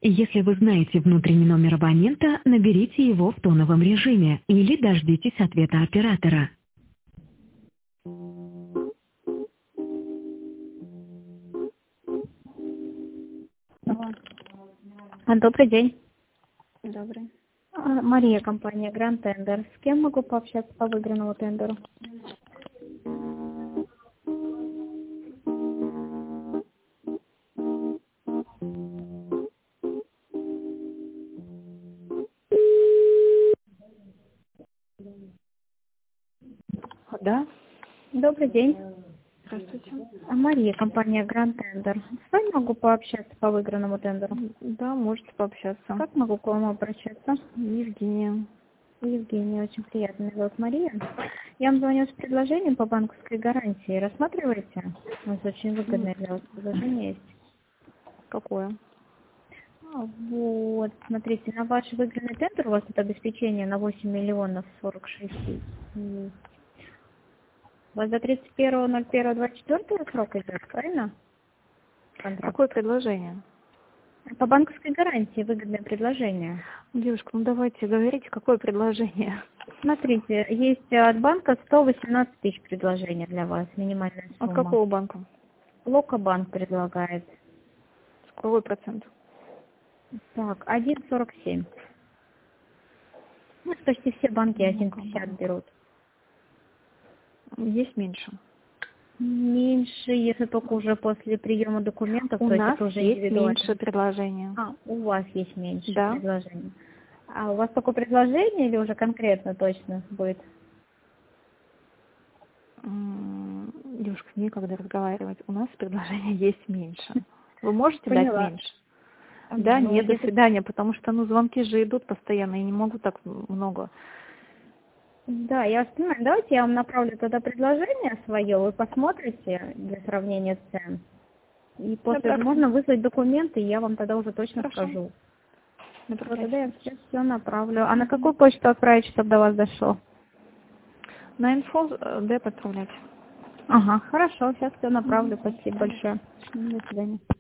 Если вы знаете внутренний номер абонента, наберите его в тоновом режиме или дождитесь ответа оператора. Алло. Добрый день. Добрый. Мария, компания Grand Tender. С кем могу пообщаться по выигранному тендеру? Да? Добрый день. Здравствуйте. Мария, компания Grand Tender. С вами могу пообщаться по выигранному тендеру? Да, можете пообщаться. Как могу к вам обращаться? Евгения. Евгения, очень приятно. Меня зовут Мария. Я вам звоню с предложением по банковской гарантии. Рассматриваете? У нас очень выгодное для вас предложение есть. Какое? Вот, смотрите, на ваш выигранный тендер у вас тут обеспечение на 8 миллионов 46 тысяч. У вас до 31.01.24 срок идет, правильно? Контракт. Какое предложение? По банковской гарантии выгодное предложение. Девушка, ну давайте говорите, какое предложение? Смотрите, есть от банка 118 тысяч предложений для вас, минимальная сумма. От какого банка? Локобанк предлагает. Какой процент? Так, 1,47. Ну, почти все банки 1,50 берут. Есть меньше. Меньше, если только уже после приема документов, У то есть нас это уже есть индивидуально. меньше предложения. У вас есть меньше Да. предложений. А у вас только предложение или уже конкретно точно будет? Девушка, некогда разговаривать. У нас предложений есть меньше. Вы можете дать Поняла. меньше? Да, Ну, нет, до если- свидания, потому что звонки же идут постоянно, и не могу так много. Да, я вас понимаю. Давайте я вам направлю тогда предложение свое, вы посмотрите для сравнения цен. И после Хорошо. можно выслать документы, и я вам тогда уже точно Хорошо. скажу. Вот Направляйте. тогда я сейчас все направлю. А на какую почту отправить, чтобы до вас дошло? На инфо деп отправлять. Ага, хорошо, сейчас все направлю. Спасибо большое. До свидания.